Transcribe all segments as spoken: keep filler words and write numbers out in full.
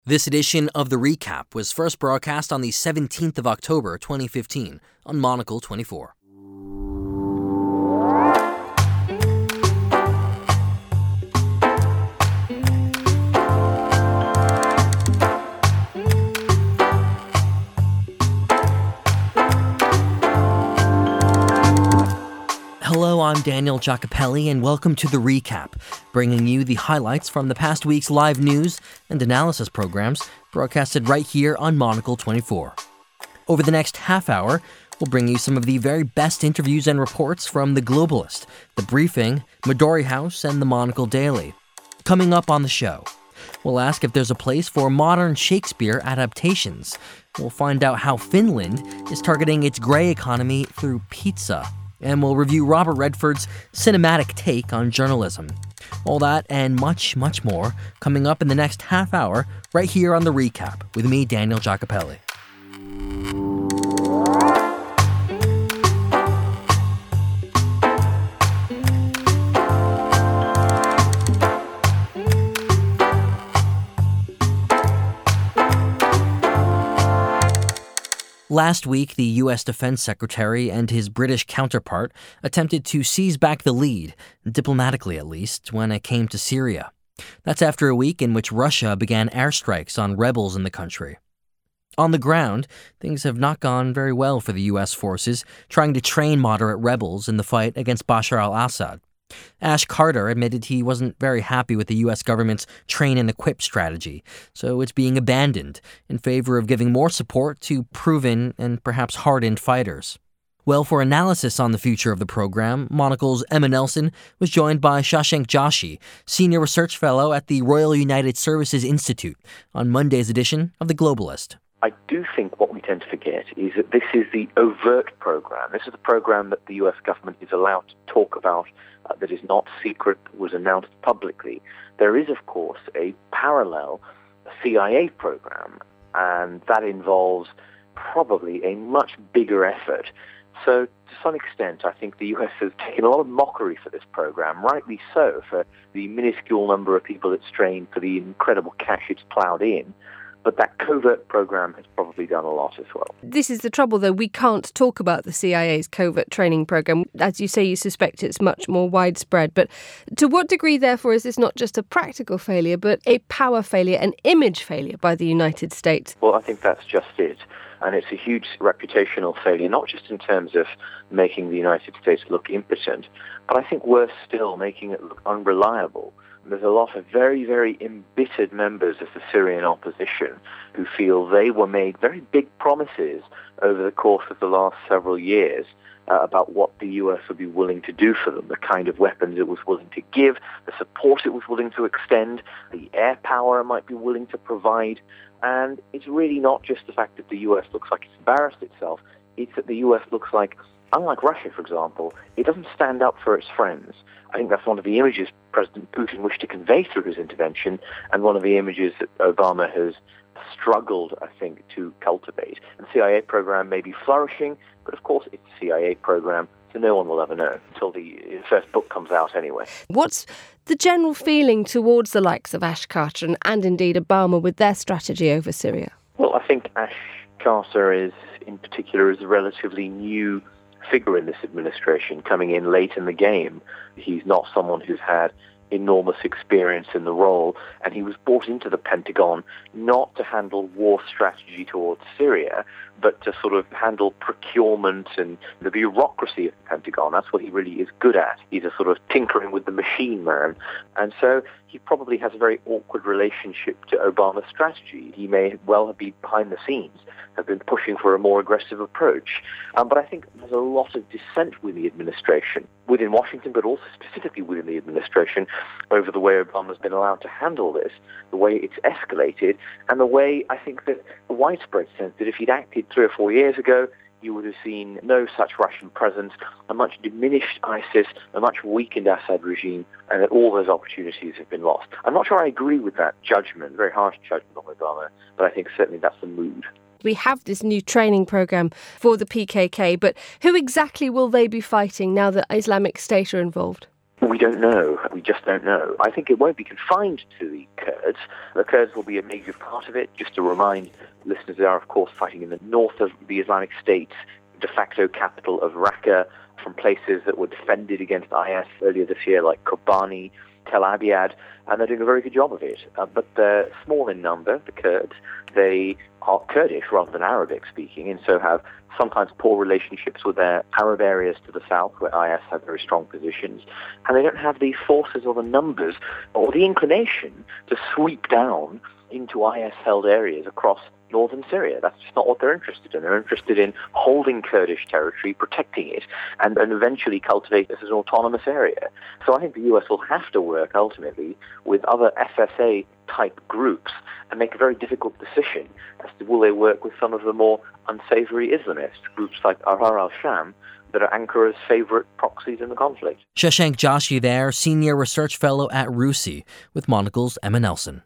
This edition of The Recap was first broadcast on the seventeenth of October twenty fifteen on Monocle twenty-four. Hello, I'm Daniel Giacopelli, and welcome to The Recap, bringing you the highlights from the past week's live news and analysis programs broadcasted right here on Monocle twenty-four. Over the next half hour, we'll bring you some of the very best interviews and reports from The Globalist, The Briefing, Midori House, and The Monocle Daily. Coming up on the show, we'll ask if there's a place for modern Shakespeare adaptations. We'll find out how Finland is targeting its grey economy through pizza. And we'll review Robert Redford's cinematic take on journalism. All that and much, much more coming up in the next half hour right here on The Recap with me, Daniel Giacopelli. Last week, the U S Defense Secretary and his British counterpart attempted to seize back the lead, diplomatically at least, when it came to Syria. That's after a week in which Russia began airstrikes on rebels in the country. On the ground, things have not gone very well for the U S forces trying to train moderate rebels in the fight against Bashar al-Assad. Ash Carter admitted he wasn't very happy with the U S government's train and equip strategy, so it's being abandoned in favor of giving more support to proven and perhaps hardened fighters. Well, for analysis on the future of the program, Monocle's Emma Nelson was joined by Shashank Joshi, Senior Research Fellow at the Royal United Services Institute, on Monday's edition of The Globalist. I do think what we tend to forget is that this is the overt program. This is the program that the U S government is allowed to talk about, uh, that is not secret, was announced publicly. There is, of course, a parallel C I A program, and that involves probably a much bigger effort. So, to some extent, I think the U S has taken a lot of mockery for this program, rightly so, for the minuscule number of people it's trained, for the incredible cash it's ploughed in. But that covert program has probably done a lot as well. This is the trouble, though. We can't talk about the C I A's covert training program. As you say, you suspect it's much more widespread. But to what degree, therefore, is this not just a practical failure, but a power failure, an image failure by the United States? Well, I think that's just it. And it's a huge reputational failure, not just in terms of making the United States look impotent, but I think worse still, making it look unreliable. There's a lot of very, very embittered members of the Syrian opposition who feel they were made very big promises over the course of the last several years uh, about what the U S would be willing to do for them, the kind of weapons it was willing to give, the support it was willing to extend, the air power it might be willing to provide. And it's really not just the fact that the U S looks like it's embarrassed itself, it's that the U S looks like, unlike Russia, for example, it doesn't stand up for its friends. I think that's one of the images President Putin wished to convey through his intervention, and one of the images that Obama has struggled, I think, to cultivate. The C I A program may be flourishing, but of course it's a C I A program, so no one will ever know until the first book comes out anyway. What's the general feeling towards the likes of Ash Carter and, and indeed Obama with their strategy over Syria? Well, I think Ash Carter is, in particular, is a relatively new figure in this administration, coming in late in the game. He's not someone who's had enormous experience in the role, and he was brought into the Pentagon not to handle war strategy towards Syria, but to sort of handle procurement and the bureaucracy of the Pentagon. That's what he really is good at. He's a sort of tinkering with the machine man. And so he probably has a very awkward relationship to Obama's strategy. He may well have been behind the scenes, have been pushing for a more aggressive approach. Um, but I think there's a lot of dissent within the administration, within Washington, but also specifically within the administration, over the way Obama's been allowed to handle this, the way it's escalated, and the way I think that the widespread sense that if he'd acted three or four years ago, you would have seen no such Russian presence, a much diminished ISIS, a much weakened Assad regime, and that all those opportunities have been lost. I'm not sure I agree with that judgment, very harsh judgment on Obama, but I think certainly that's the mood. We have this new training program for the P K K, but who exactly will they be fighting now that Islamic State are involved? we don't know. We just don't know. I think it won't be confined to the Kurds. The Kurds will be a major part of it. Just to remind listeners, they are, of course, fighting in the north of the Islamic State, de facto capital of Raqqa, from places that were defended against I S earlier this year, like Kobani, Tel Abyad, and they're doing a very good job of it. Uh, but they're small in number, the Kurds. They are Kurdish rather than Arabic speaking, and so have sometimes poor relationships with their Arab areas to the south, where I S have very strong positions. And they don't have the forces or the numbers or the inclination to sweep down into I S-held areas across northern Syria. That's just not what they're interested in. They're interested in holding Kurdish territory, protecting it, and, and eventually cultivate this as an autonomous area. So I think the U S will have to work ultimately with other S S A-type groups and make a very difficult decision as to will they work with some of the more unsavory Islamist groups like Ahrar al-Sham that are Ankara's favorite proxies in the conflict. Shashank Joshi there, Senior Research Fellow at RUSI, with Monocle's Emma Nelson.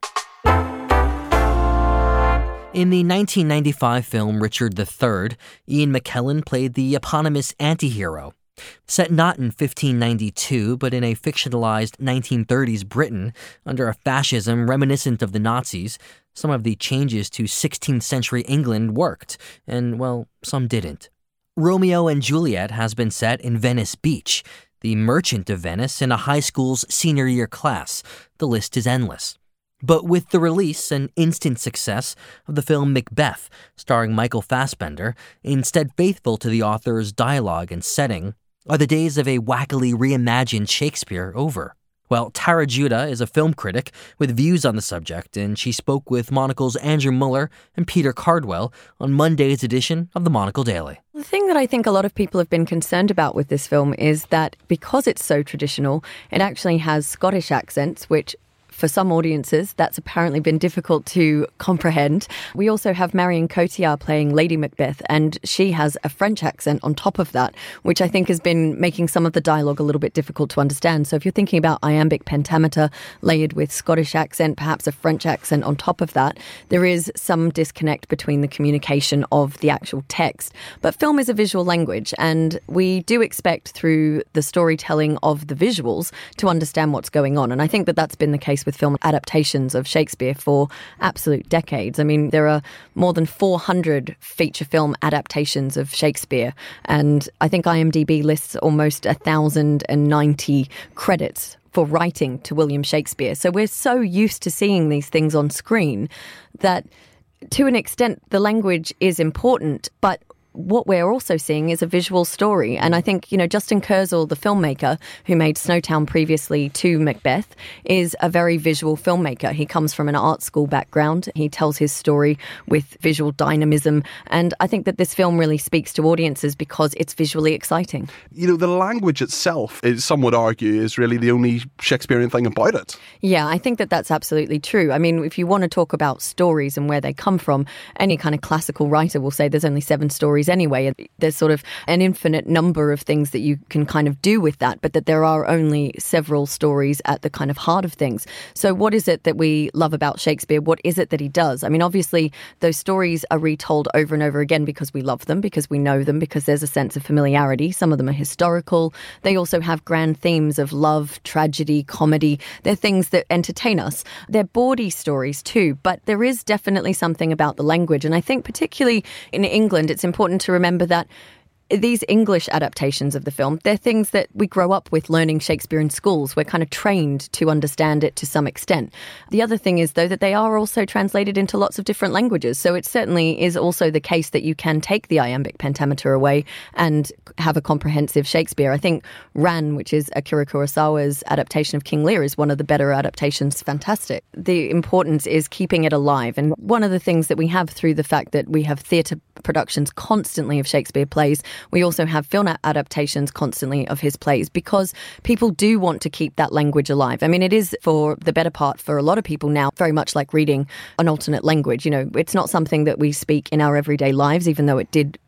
In the nineteen ninety-five film Richard the Third, Ian McKellen played the eponymous anti-hero. Set not in fifteen ninety-two, but in a fictionalized nineteen thirties Britain, under a fascism reminiscent of the Nazis, some of the changes to sixteenth century England worked, and, well, some didn't. Romeo and Juliet has been set in Venice Beach, the Merchant of Venice in a high school's senior year class. The list is endless. But with the release and instant success of the film Macbeth, starring Michael Fassbender, instead faithful to the author's dialogue and setting, are the days of a wackily reimagined Shakespeare over? Well, Tara Judah is a film critic with views on the subject, and she spoke with Monocle's Andrew Muller and Peter Cardwell on Monday's edition of the Monocle Daily. The thing that I think a lot of people have been concerned about with this film is that because it's so traditional, it actually has Scottish accents, which for some audiences, that's apparently been difficult to comprehend. We also have Marion Cotillard playing Lady Macbeth, and she has a French accent on top of that, which I think has been making some of the dialogue a little bit difficult to understand. So if you're thinking about iambic pentameter layered with Scottish accent, perhaps a French accent on top of that, there is some disconnect between the communication of the actual text. But film is a visual language, and we do expect through the storytelling of the visuals to understand what's going on. And I think that that's been the case with film adaptations of Shakespeare for absolute decades. I mean, there are more than four hundred feature film adaptations of Shakespeare, and I think IMDb lists almost one thousand ninety credits for writing to William Shakespeare. So we're so used to seeing these things on screen that, to an extent, the language is important, but what we're also seeing is a visual story. And I think, you know, Justin Kurzel, the filmmaker who made Snowtown previously to Macbeth, is a very visual filmmaker. He comes from an art school background. He tells his story with visual dynamism. And I think that this film really speaks to audiences because it's visually exciting. You know, the language itself, is, some would argue, is really the only Shakespearean thing about it. Yeah, I think that that's absolutely true. I mean, if you want to talk about stories and where they come from, any kind of classical writer will say there's only seven stories anyway. There's sort of an infinite number of things that you can kind of do with that, but that there are only several stories at the kind of heart of things. So what is it that we love about Shakespeare? What is it that he does? I mean, obviously, those stories are retold over and over again because we love them, because we know them, because there's a sense of familiarity. Some of them are historical. They also have grand themes of love, tragedy, comedy. They're things that entertain us. They're bawdy stories too, but there is definitely something about the language. And I think particularly in England, it's important to remember that these English adaptations of the film, they're things that we grow up with learning Shakespeare in schools. We're kind of trained to understand it to some extent. The other thing is, though, that they are also translated into lots of different languages. So it certainly is also the case that you can take the iambic pentameter away and have a comprehensive Shakespeare. I think Ran, which is Akira Kurosawa's adaptation of King Lear, is one of the better adaptations. Fantastic. The importance is keeping it alive. And one of the things that we have through the fact that we have theatre productions constantly of Shakespeare plays, we also have film adaptations constantly of his plays because people do want to keep that language alive. I mean, it is, for the better part, for a lot of people now, very much like reading an alternate language. You know, it's not something that we speak in our everyday lives, even though it did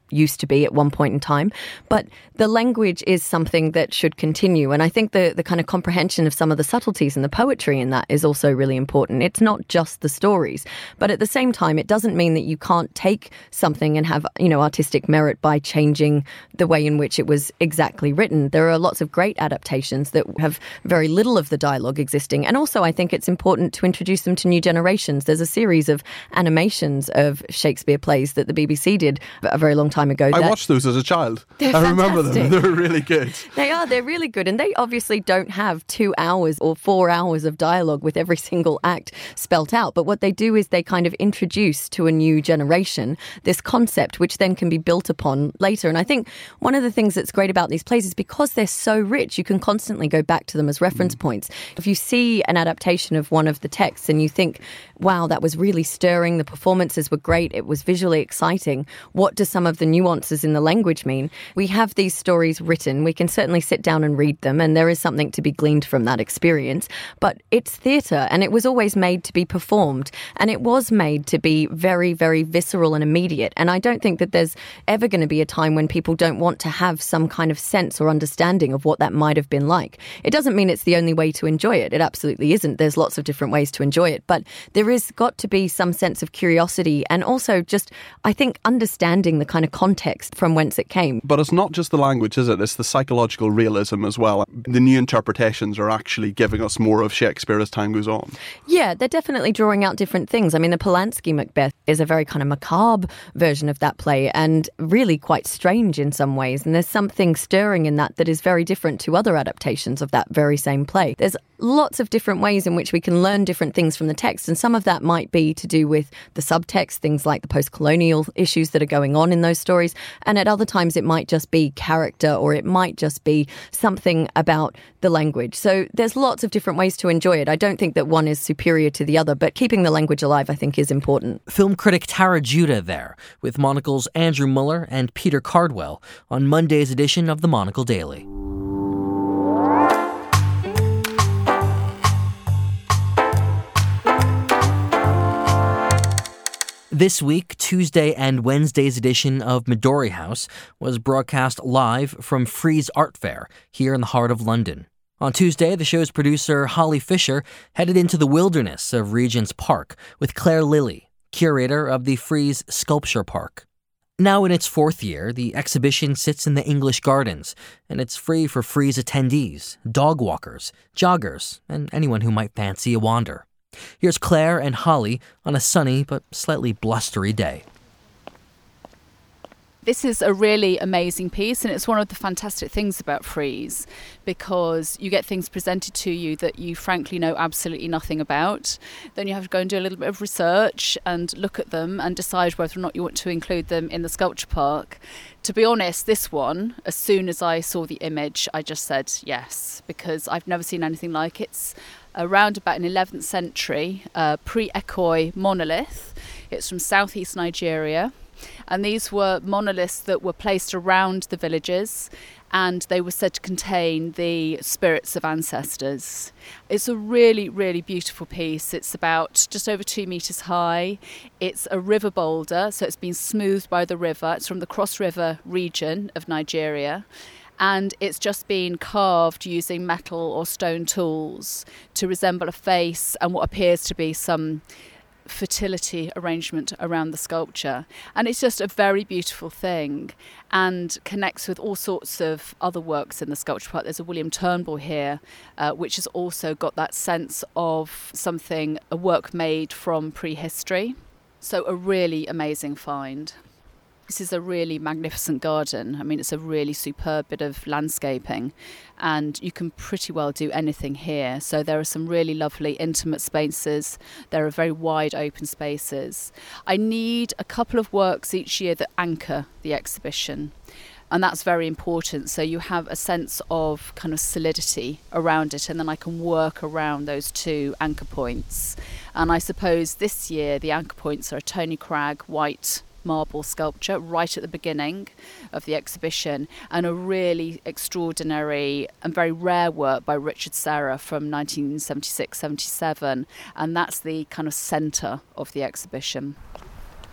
used to be at one point in time. But the language is something that should continue. And I think the, the kind of comprehension of some of the subtleties and the poetry in that is also really important. It's not just the stories. But at the same time, it doesn't mean that you can't take something and have, you know, artistic merit by changing the way in which it was exactly written. There are lots of great adaptations that have very little of the dialogue existing. And also, I think it's important to introduce them to new generations. There's a series of animations of Shakespeare plays that the B B C did a very long time time ago. I watched those as a child. They're I remember them. fantastic. They're really good. They are. They're really good. And they obviously don't have two hours or four hours of dialogue with every single act spelt out. But what they do is they kind of introduce to a new generation this concept, which then can be built upon later. And I think one of the things that's great about these plays is because they're so rich, you can constantly go back to them as reference mm. points. If you see an adaptation of one of the texts and you think, wow, that was really stirring, the performances were great, it was visually exciting, what do some of the nuances in the language mean? We have these stories written, we can certainly sit down and read them, and there is something to be gleaned from that experience, but it's theatre, and it was always made to be performed, and it was made to be very, very visceral and immediate, and I don't think that there's ever going to be a time when people don't want to have some kind of sense or understanding of what that might have been like. It doesn't mean it's the only way to enjoy it. It absolutely isn't. There's lots of different ways to enjoy it, but there is got to be some sense of curiosity and also just, I think, understanding the kind of context from whence it came. But it's not just the language, is it? It's the psychological realism as well. The new interpretations are actually giving us more of Shakespeare as time goes on. Yeah, they're definitely drawing out different things. I mean, the Polanski Macbeth is a very kind of macabre version of that play and really quite strange in some ways. And there's something stirring in that that is very different to other adaptations of that very same play. There's lots of different ways in which we can learn different things from the text, and some of that might be to do with the subtext, things like the post-colonial issues that are going on in those stories, and at other times it might just be character, or it might just be something about the language. So there's lots of different ways to enjoy it. I don't think that one is superior to the other, but keeping the language alive, I think, is important. Film critic Tara Judah there, with Monocle's Andrew Muller and Peter Cardwell on Monday's edition of the Monocle Daily. This week, Tuesday and Wednesday's edition of Midori House was broadcast live from Frieze Art Fair here in the heart of London. On Tuesday, the show's producer Holly Fisher headed into the wilderness of Regent's Park with Claire Lilly, curator of the Frieze Sculpture Park. Now in its fourth year, the exhibition sits in the English Gardens, and it's free for Frieze attendees, dog walkers, joggers, and anyone who might fancy a wander. Here's Claire and Holly on a sunny but slightly blustery day. This is a really amazing piece, and it's one of the fantastic things about Frieze, because you get things presented to you that you frankly know absolutely nothing about. Then you have to go and do a little bit of research and look at them and decide whether or not you want to include them in the sculpture park. To be honest, this one, as soon as I saw the image, I just said yes, because I've never seen anything like it. It's around about an eleventh century uh, pre-Ekoi monolith. It's from southeast Nigeria. And these were monoliths that were placed around the villages, and they were said to contain the spirits of ancestors. It's a really, really beautiful piece. It's about just over two metres high. It's a river boulder, so it's been smoothed by the river. It's from the Cross River region of Nigeria. And it's just been carved using metal or stone tools to resemble a face and what appears to be some fertility arrangement around the sculpture. And it's just a very beautiful thing and connects with all sorts of other works in the sculpture park. There's a William Turnbull here, uh, which has also got that sense of something, a work made from prehistory. So a really amazing find. This is a really magnificent garden. I mean, it's a really superb bit of landscaping, and you can pretty well do anything here. So there are some really lovely intimate spaces. There are very wide open spaces. I need a couple of works each year that anchor the exhibition, and that's very important. So you have a sense of kind of solidity around it, and then I can work around those two anchor points. And I suppose this year the anchor points are a Tony Cragg white marble sculpture right at the beginning of the exhibition, and a really extraordinary and very rare work by Richard Serra from nineteen seventy-six seventy-seven, and that's the kind of centre of the exhibition.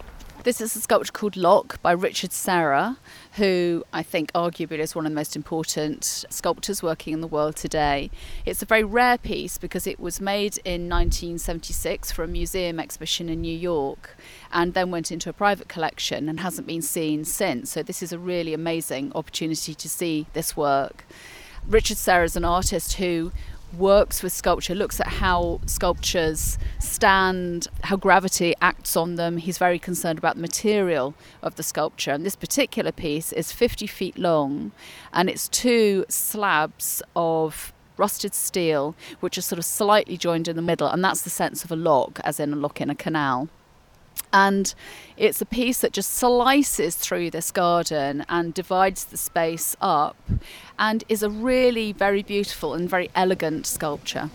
This is a sculpture called Locke by Richard Serra, who I think arguably is one of the most important sculptors working in the world today. It's a very rare piece because it was made in nineteen seventy-six for a museum exhibition in New York and then went into a private collection and hasn't been seen since. So this is a really amazing opportunity to see this work. Richard Serra is an artist who works with sculpture, looks at how sculptures stand, how gravity acts on them. He's very concerned about the material of the sculpture. And this particular piece is fifty feet long, and it's two slabs of rusted steel, which are sort of slightly joined in the middle. And that's the sense of a lock, as in a lock in a canal. And it's a piece that just slices through this garden and divides the space up and is a really very beautiful and very elegant sculpture.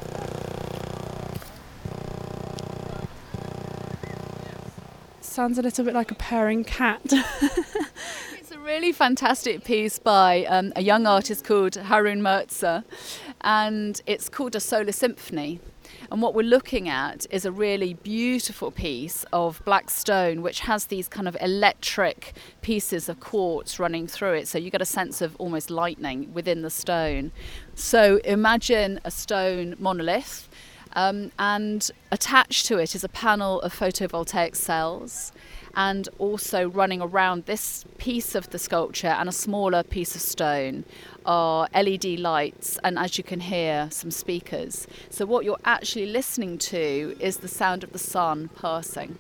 Sounds a little bit like a purring cat. It's a really fantastic piece by um, a young artist called Harun Mirza, and it's called A Solar Symphony. And what we're looking at is a really beautiful piece of black stone, which has these kind of electric pieces of quartz running through it. So you get a sense of almost lightning within the stone. So imagine a stone monolith, um, and attached to it is a panel of photovoltaic cells. And also running around this piece of the sculpture and a smaller piece of stone are L E D lights and, as you can hear, some speakers. So what you're actually listening to is the sound of the sun passing.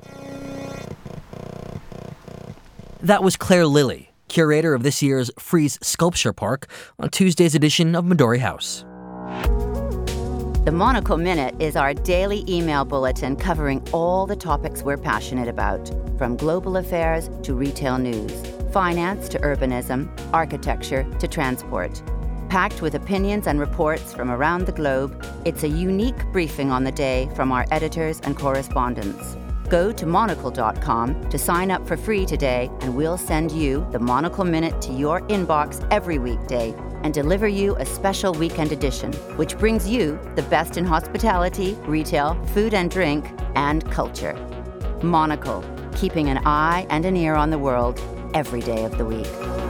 That was Claire Lilly, curator of this year's Frieze Sculpture Park, on Tuesday's edition of Midori House. The Monocle Minute is our daily email bulletin covering all the topics we're passionate about, from global affairs to retail news, finance to urbanism, architecture to transport. Packed with opinions and reports from around the globe, it's a unique briefing on the day from our editors and correspondents. Go to monocle dot com to sign up for free today, and we'll send you the Monocle Minute to your inbox every weekday and deliver you a special weekend edition, which brings you the best in hospitality, retail, food and drink, and culture. Monocle, keeping an eye and an ear on the world every day of the week.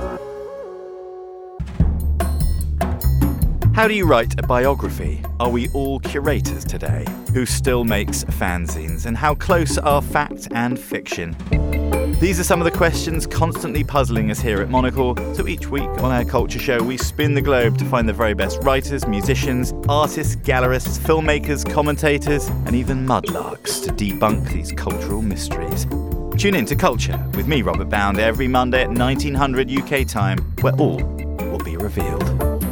How do you write a biography? Are we all curators today? Who still makes fanzines? And how close are fact and fiction? These are some of the questions constantly puzzling us here at Monocle. So each week on our culture show, we spin the globe to find the very best writers, musicians, artists, gallerists, filmmakers, commentators, and even mudlarks to debunk these cultural mysteries. Tune in to Culture with me, Robert Bound, every Monday at nineteen hundred U K time, where all will be revealed.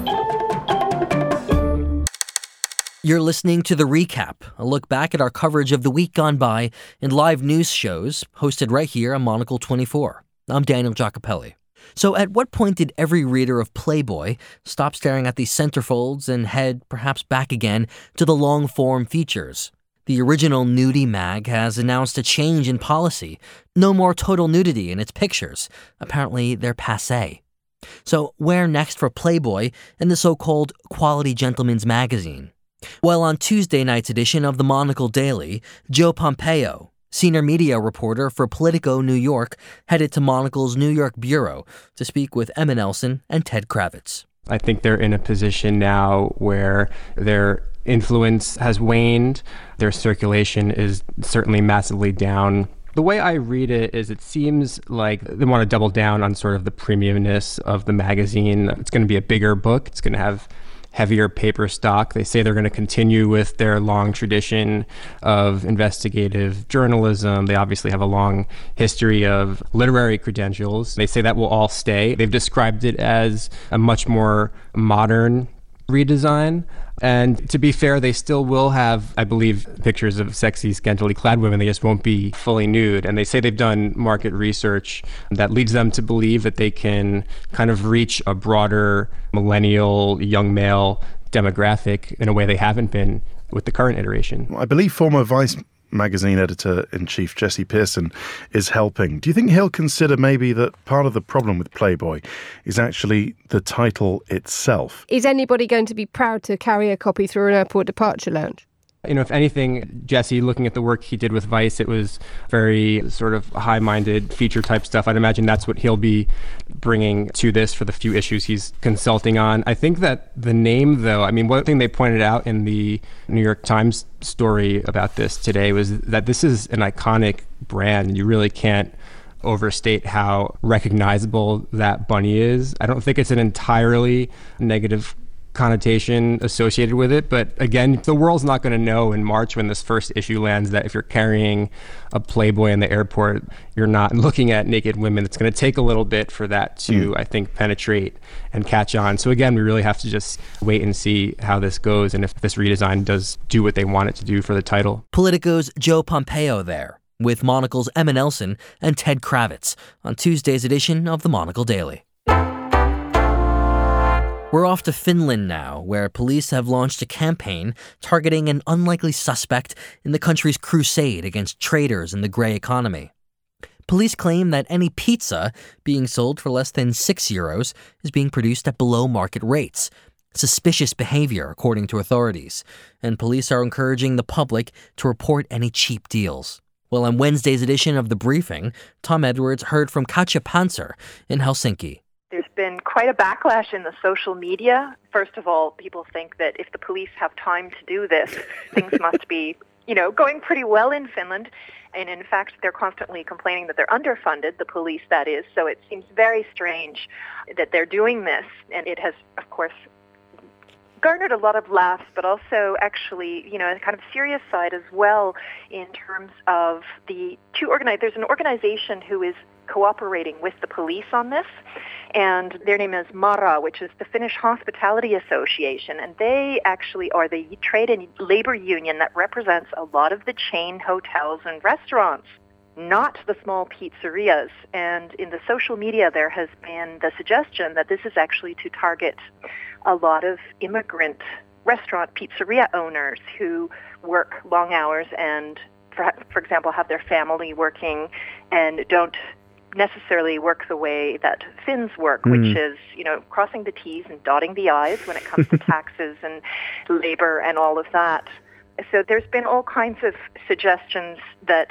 You're listening to The Recap, a look back at our coverage of the week gone by in live news shows hosted right here on Monocle twenty-four. I'm Daniel Giacopelli. So at what point did every reader of Playboy stop staring at these centerfolds and head perhaps back again to the long-form features? The original nudie mag has announced a change in policy. No more total nudity in its pictures. Apparently, they're passé. So where next for Playboy and the so-called Quality Gentleman's Magazine? Well, on Tuesday night's edition of the Monocle Daily, Joe Pompeo, senior media reporter for Politico New York, headed to Monocle's New York bureau to speak with Emma Nelson and Ted Kravitz. I think they're in a position now where their influence has waned. Their circulation is certainly massively down. The way I read it is it seems like they want to double down on sort of the premiumness of the magazine. It's going to be a bigger book. It's going to have heavier paper stock. They say they're going to continue with their long tradition of investigative journalism. They obviously have a long history of literary credentials. They say that will all stay. They've described it as a much more modern redesign. And to be fair, they still will have, I believe, pictures of sexy, scantily clad women. They just won't be fully nude. And they say they've done market research that leads them to believe that they can kind of reach a broader millennial young male demographic in a way they haven't been with the current iteration. I believe former Vice magazine editor-in-chief Jesse Pearson is helping. Do you think he'll consider maybe that part of the problem with Playboy is actually the title itself? Is anybody going to be proud to carry a copy through an airport departure lounge? You know, if anything, Jesse, looking at the work he did with Vice, it was very sort of high-minded feature type stuff. I'd imagine that's what he'll be bringing to this for the few issues he's consulting on. I think that the name, though, I mean, one thing they pointed out in the New York Times story about this today was that this is an iconic brand. You really can't overstate how recognizable that bunny is. I don't think it's an entirely negative connotation associated with it, but again, the world's not going to know in March when this first issue lands that if you're carrying a Playboy in the airport, you're not looking at naked women. It's going to take a little bit for that to, mm. I think, penetrate and catch on. So again, we really have to just wait and see how this goes and if this redesign does do what they want it to do for the title. Politico's Joe Pompeo there, with Monocle's Emma Nelson and Ted Kravitz on Tuesday's edition of the Monocle Daily. We're off to Finland now, where police have launched a campaign targeting an unlikely suspect in the country's crusade against traders in the grey economy. Police claim that any pizza being sold for less than six euros is being produced at below market rates. Suspicious behavior, according to authorities, and police are encouraging the public to report any cheap deals. Well, on Wednesday's edition of The Briefing, Tom Edwards heard from Katja Panzer in Helsinki. There's been quite a backlash in the social media. First of all, people think that if the police have time to do this, things must be, you know, going pretty well in Finland. And in fact, they're constantly complaining that they're underfunded, the police, that is. So it seems very strange that they're doing this. And it has, of course, garnered a lot of laughs, but also actually, you know, a kind of serious side as well in terms of the two organize. There's an organization who is cooperating with the police on this, and their name is MARA, which is the Finnish Hospitality Association, and they actually are the trade and labor union that represents a lot of the chain hotels and restaurants, not the small pizzerias. And in the social media, there has been the suggestion that this is actually to target a lot of immigrant restaurant pizzeria owners who work long hours and, for, for example, have their family working and don't necessarily work the way that Finns work, mm. which is, you know, crossing the T's and dotting the I's when it comes to taxes and labor and all of that. So there's been all kinds of suggestions that,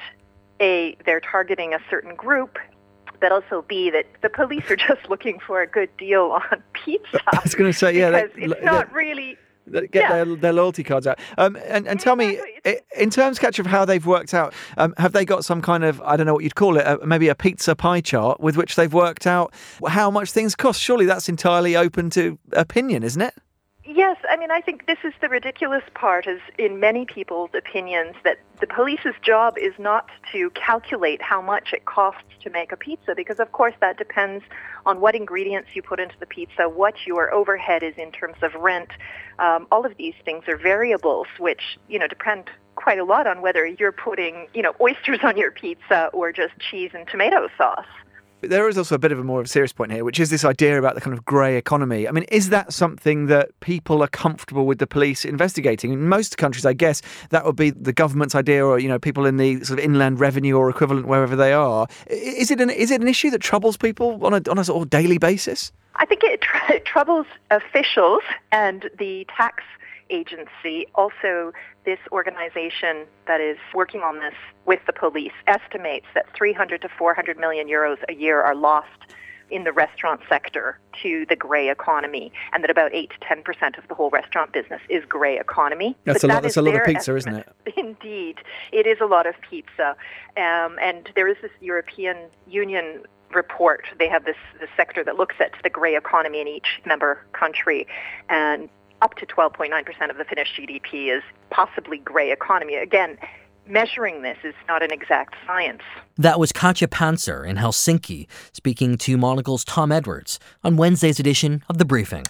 A, they're targeting a certain group, but also, B, that the police are just looking for a good deal on pizza. I was going to say, yeah. Because they, it's they, not really... Get yeah. their, their loyalty cards out. Um, and, and tell me, in terms, Katja, of how they've worked out, um, have they got some kind of, I don't know what you'd call it, uh, maybe a pizza pie chart with which they've worked out how much things cost? Surely that's entirely open to opinion, isn't it? Yes, I mean, I think this is the ridiculous part, is in many people's opinions that the police's job is not to calculate how much it costs to make a pizza, because of course that depends on what ingredients you put into the pizza, what your overhead is in terms of rent. Um, all of these things are variables which, you know, depend quite a lot on whether you're putting, you know, oysters on your pizza or just cheese and tomato sauce. There is also a bit of a more serious point here, which is this idea about the kind of grey economy. I mean, is that something that people are comfortable with the police investigating? In most countries, I guess, that would be the government's idea, or, you know, people in the sort of inland revenue or equivalent, wherever they are. Is it an, is it an issue that troubles people on a, on a sort of daily basis? I think it, tr- it troubles officials and the tax agency. Also, this organization that is working on this with the police estimates that three hundred to four hundred million euros a year are lost in the restaurant sector to the grey economy, and that about eight to ten percent of the whole restaurant business is grey economy. That's but a lot. That That's a lot of pizza, estimate. Isn't it? Indeed, it is a lot of pizza, um, and there is this European Union report. They have this, this sector that looks at the grey economy in each member country, and up to twelve point nine percent of the Finnish G D P is possibly grey economy. Again, measuring this is not an exact science. That was Katja Panzer in Helsinki, speaking to Monocle's Tom Edwards on Wednesday's edition of The Briefing.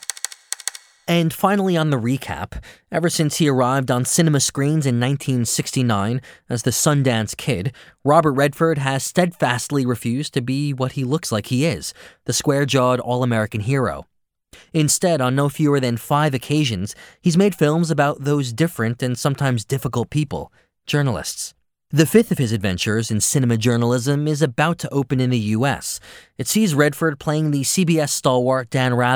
And finally on the recap, ever since he arrived on cinema screens in nineteen sixty-nine as the Sundance Kid, Robert Redford has steadfastly refused to be what he looks like he is, the square-jawed all-American hero. Instead, on no fewer than five occasions, he's made films about those different and sometimes difficult people, journalists. The fifth of his adventures in cinema journalism is about to open in the U S. It sees Redford playing the C B S stalwart Dan Rather,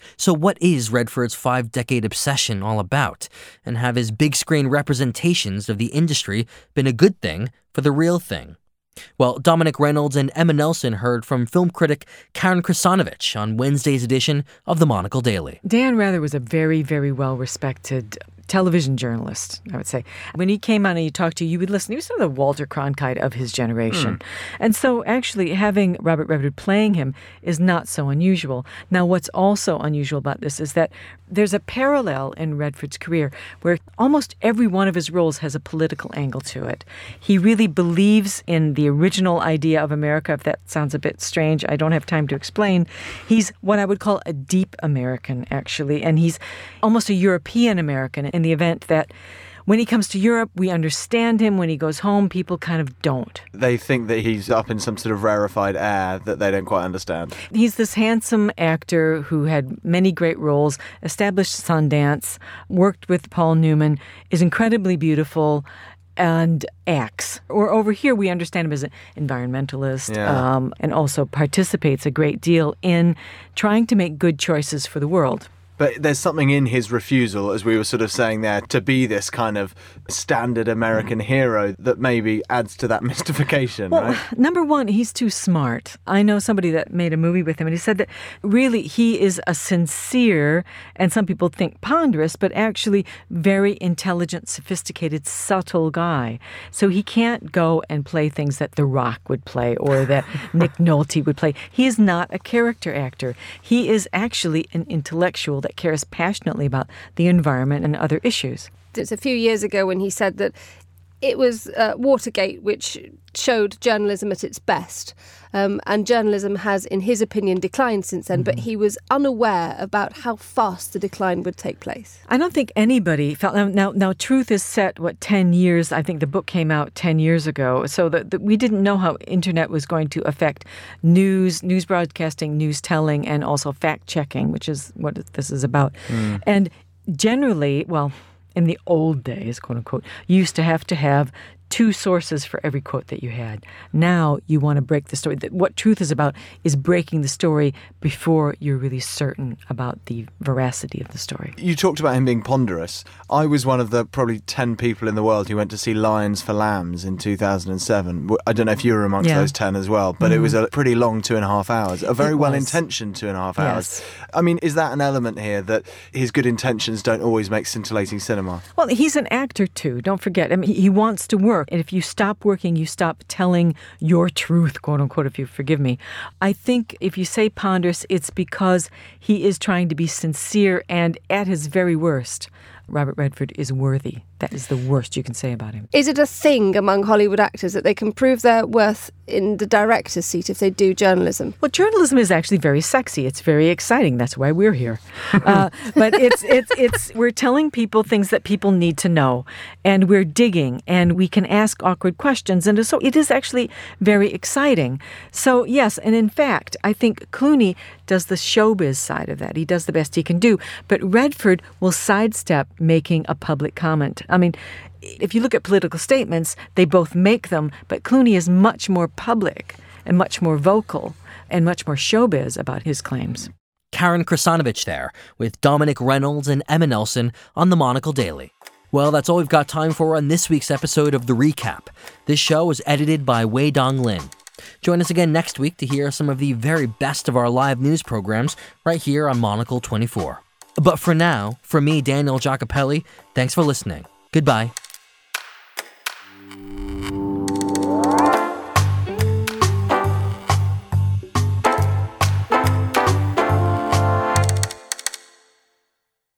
So what is Redford's five-decade obsession all about? And have his big-screen representations of the industry been a good thing for the real thing? Well, Dominic Reynolds and Emma Nelson heard from film critic Karen Krasanovich on Wednesday's edition of the Monocle Daily. Dan Rather was a very, very well-respected television journalist, I would say. When he came on and you talked to you, you would listen. He was sort of the Walter Cronkite of his generation. Mm. And so actually having Robert Redford playing him is not so unusual. Now, what's also unusual about this is that there's a parallel in Redford's career where almost every one of his roles has a political angle to it. He really believes in the original idea of America. If that sounds a bit strange, I don't have time to explain. He's what I would call a deep American, actually, and he's almost a European American in the event that when he comes to Europe, we understand him. When he goes home, people kind of don't. They think that he's up in some sort of rarefied air that they don't quite understand. He's this handsome actor who had many great roles, established Sundance, worked with Paul Newman, is incredibly beautiful, and acts. Or over here, we understand him as an environmentalist, yeah. um, and also participates a great deal in trying to make good choices for the world. But there's something in his refusal, as we were sort of saying there, to be this kind of standard American hero that maybe adds to that mystification, well, right? Number one, he's too smart. I know somebody that made a movie with him, and he said that really he is a sincere, and some people think ponderous, but actually very intelligent, sophisticated, subtle guy. So he can't go and play things that The Rock would play or that Nick Nolte would play. He is not a character actor. He is actually an intellectual that cares passionately about the environment and other issues. It's a few years ago when he said that it was uh, Watergate which showed journalism at its best. Um, and journalism has, in his opinion, declined since then, mm-hmm. but he was unaware about how fast the decline would take place. I don't think anybody felt... Now, now Truth is set, what, ten years? I think the book came out ten years ago. So that we didn't know how internet was going to affect news, news broadcasting, news telling, and also fact-checking, which is what this is about. Mm. And generally, well... in the old days, quote unquote, you used to have to have two sources for every quote that you had. Now you want to break the story. What Truth is about is breaking the story before you're really certain about the veracity of the story. You talked about him being ponderous. I was one of the probably ten people in the world who went to see Lions for Lambs in two thousand seven. I don't know if you were amongst yeah. those ten as well, but mm. it was a pretty long two and a half hours, a very well-intentioned two and a half hours. Yes. I mean, is that an element here that his good intentions don't always make scintillating cinema? Well, he's an actor too, don't forget. I mean, he wants to work. And if you stop working, you stop telling your truth, quote unquote, if you forgive me. I think if you say ponderous, it's because he is trying to be sincere, and at his very worst, Robert Redford is worthy. That is the worst you can say about him. Is it a thing among Hollywood actors that they can prove their worth in the director's seat if they do journalism? Well, journalism is actually very sexy. It's very exciting. That's why we're here. uh, but it's it's it's we're telling people things that people need to know, and we're digging, and we can ask awkward questions, and so it is actually very exciting. So yes, and in fact, I think Clooney does the showbiz side of that. He does the best he can do, but Redford will sidestep making a public comment. I mean, if you look at political statements, they both make them, but Clooney is much more public and much more vocal and much more showbiz about his claims. Karen Krasanovich there, with Dominic Reynolds and Emma Nelson on the Monocle Daily. Well, that's all we've got time for on this week's episode of The Recap. This show was edited by Wei Dong Lin. Join us again next week to hear some of the very best of our live news programs right here on Monocle twenty-four. But for now, from me, Daniel Giacopelli, thanks for listening. Goodbye.